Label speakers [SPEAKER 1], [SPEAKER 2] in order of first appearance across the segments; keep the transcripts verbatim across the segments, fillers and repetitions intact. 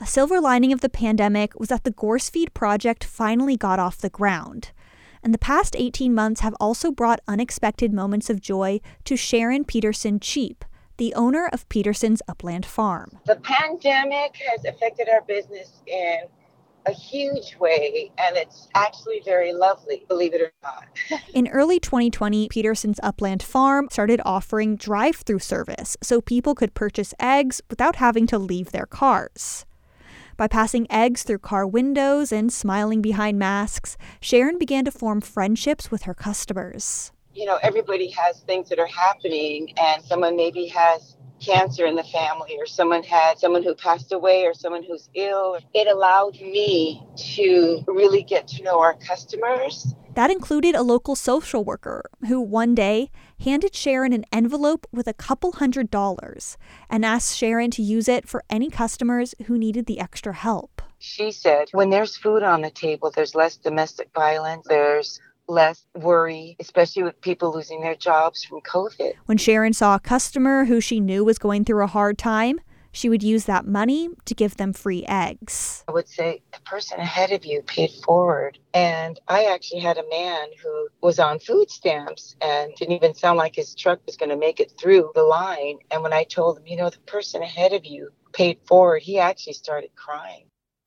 [SPEAKER 1] A silver lining of the pandemic was that the Gorse Feed project finally got off the ground. And the past eighteen months have also brought unexpected moments of joy to Sharon Peterson Cheap, the owner of Peterson's Upland Farm.
[SPEAKER 2] The pandemic has affected our business in a huge way, and it's actually very lovely, believe it or not.
[SPEAKER 1] In early twenty twenty, Peterson's Upland Farm started offering drive-through service so people could purchase eggs without having to leave their cars. By passing eggs through car windows and smiling behind masks, Sharon began to form friendships with her customers.
[SPEAKER 2] You know, everybody has things that are happening, and someone maybe has cancer in the family, or someone had someone who passed away, or someone who's ill. It allowed me to really get to know our customers.
[SPEAKER 1] That included a local social worker who one day handed Sharon an envelope with a couple hundred dollars and asked Sharon to use it for any customers who needed the extra help.
[SPEAKER 2] She said, when there's food on the table, there's less domestic violence, there's less worry, especially with people losing their jobs from COVID.
[SPEAKER 1] When Sharon saw a customer who she knew was going through a hard time, she would use that money to give them free eggs.
[SPEAKER 2] I would say the person ahead of you paid forward. And I actually had a man who was on food stamps and didn't even sound like his truck was going to make it through the line. And when I told him, you know, the person ahead of you paid forward, he actually started crying.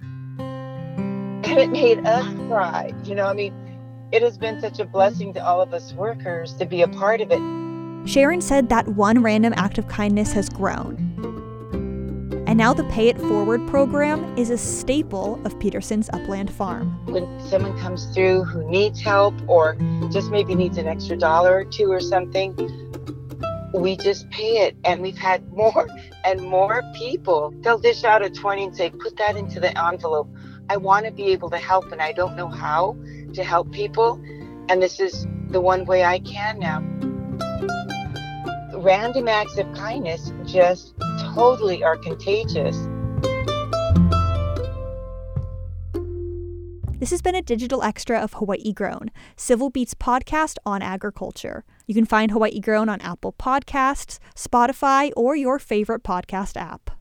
[SPEAKER 2] And it made us cry. You know, I mean, it has been such a blessing to all of us workers to be a part of it.
[SPEAKER 1] Sharon said that one random act of kindness has grown. And now the Pay It Forward program is a staple of Peterson's Upland Farm.
[SPEAKER 2] When someone comes through who needs help or just maybe needs an extra dollar or two or something, we just pay it. And we've had more and more people. They'll dish out a twenty and say, put that into the envelope. I want to be able to help, and I don't know how to help people. And this is the one way I can now. Random acts of kindness just totally are contagious.
[SPEAKER 1] This has been a digital extra of Hawaii Grown, Civil Beat's podcast on agriculture. You can find Hawaii Grown on Apple Podcasts, Spotify, or your favorite podcast app.